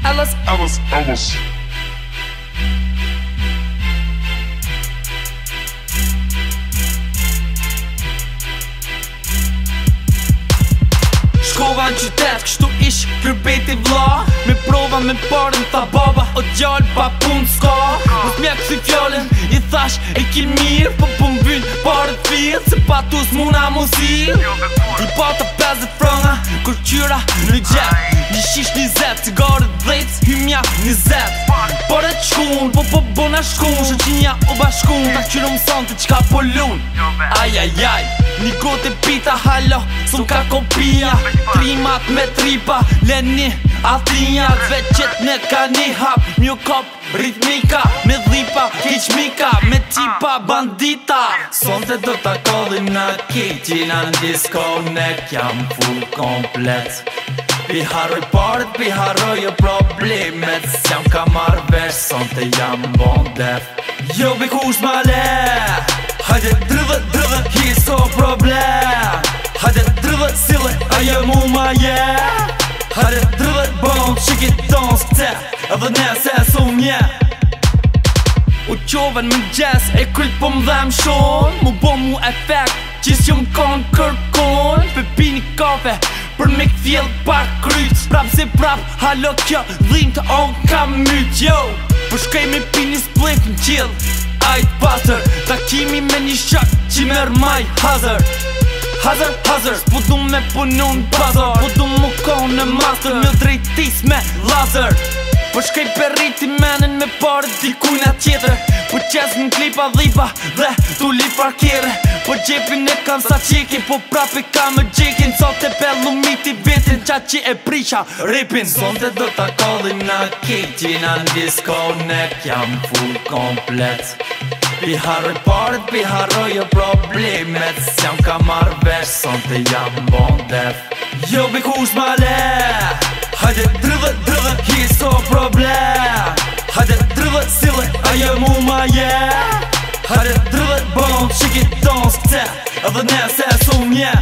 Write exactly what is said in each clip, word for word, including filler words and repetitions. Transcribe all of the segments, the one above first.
Ellis, Ellis, Ellis. Shkova në qytet, kështu ish kërbeti vlla. Me prova me parën tha baba, o djall pa pun s'ka. Mos mja kësi fjallin, i thash e ki mirë, po po m'vyn parët thirë, se pa tu s'muna muzir. I pata pesdhet franga, kur qyra në gjep. Një shish njëzet, cigarët dhejt, hymja njëzet. Por e qkun, po po bona shkun, shëqinja o bashkun, ta qyru mëson të qka po lun. Aj, aj, aj, një gote pita halo, s'u ka kopia. Trimat me tripa, leni atlinjat, veqet ne ka një hap. Mjo kop, ritmika, me dhipa, keqmika, me tipa bandita. Sonte do t'a kodhin në kitjina në disko, nek jam full komplet. Pi harroj parët, pi harroj jo problemet, s'jam ka marrë vesh, sonte jam bon def. Jo bi kush ma le, hajde drëve, drëve, hi so problem. Hajde drëve, sile, ajo mu ma je. Hajde drëve, bon, qikit ton s'kte, edhe ne se su mje. U qoven më gjes, e kryt po m'dhem shon, mu bo mu efekt, qis që m'kon kërkon. Pe pini kafe, për me këthjel pak kryt, prap se prap, halo kjo, dhin të on kam myt, yo. Për shkej me pini split në qill, ajt pasër, takimi me një shak që mer maj hazër. Hazër, hazër, s'po du me punu në bazar, po du mu kohë në master, mjë drejtis me lazer. Po shkej për rriti menin me parët dikujna tjetër, po qes në klipa dhipa dhe tu li parkere. Po gjepin e kam sa qiki, po prapi ka më gjikin, sot e pellu miti vitin, qa që e prisha ripin. Sonte do t'a kodhin në kitjina në disko, nek jam full komplet. Pi harroj parët, pi harroj jo problemet, s'jam ka marrë vesh, sonte jam bon def. Jo bi kush ma le, hajde drëve, drëve, hi so problem. Hajde drëve, sile, ajo mu ma je. Hajde drëve, bon, qikit ton s'kte, edhe ne se su mje.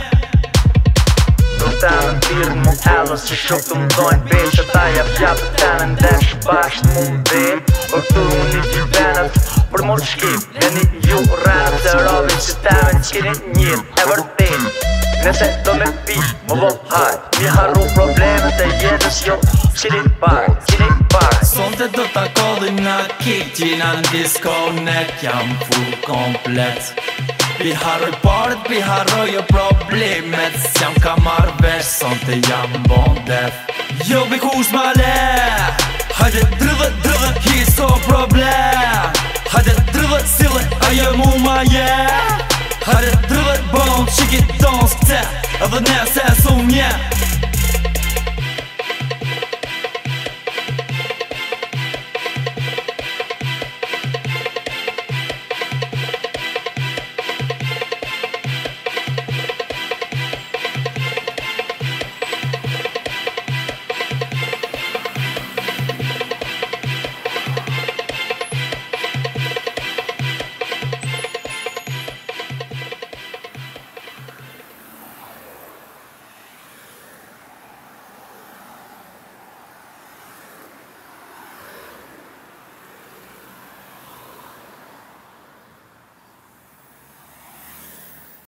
Do të në tirë mu Ellis, që shumë të mdojnë besh, që ta jep japë të në ndesh bashkë të mundi. Por këtu unë i gjivenët, për mor shkip, e një ju rap të rovi që të në qkini njën e vërtin. Nëse do me pi, më bo haj, mi harru problemet e jetës jo, qini paj, qini paj. Sonte do t'a kodhin në kitjina në disko, nek jam full komplet. Pi harroj parët, pi harroj jo problemet, s'jam ka marrë vesh, sonte jam bon def. Jo bi kush ma le, hajde drëve, drëve, hi so problem. Hajde drëve, sile, ajo mu ma je. Hajde drëve, bon, qikit ton s'kte, edhe ne se su mje.